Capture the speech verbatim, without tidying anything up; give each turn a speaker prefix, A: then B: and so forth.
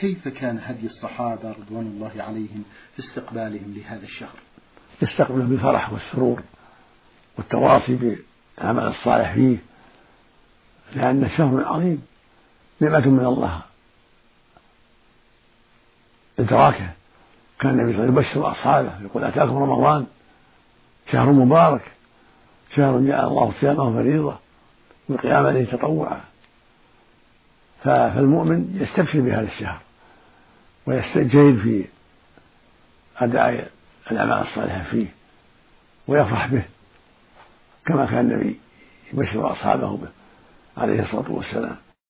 A: كيف كان هدي الصحابة رضوان الله عليهم في استقبالهم لهذا الشهر؟
B: يستقبله بالفرح والسرور والتواصي بالعمل الصالح فيه، لأن شهر عظيم نعمة من الله إدراكه. كان النبي صلى الله عليه وسلم يبشر أصحابه يقول أتاكم رمضان شهر مبارك شهر جعل الله صيامه فريضة والقيام عليه تطوعا. فالمؤمن يستبشر بهذا الشهر ويستجهد في أداء الأعمال الصالحة فيه ويفرح به كما كان النبي يبشر أصحابه به عليه الصلاة والسلام.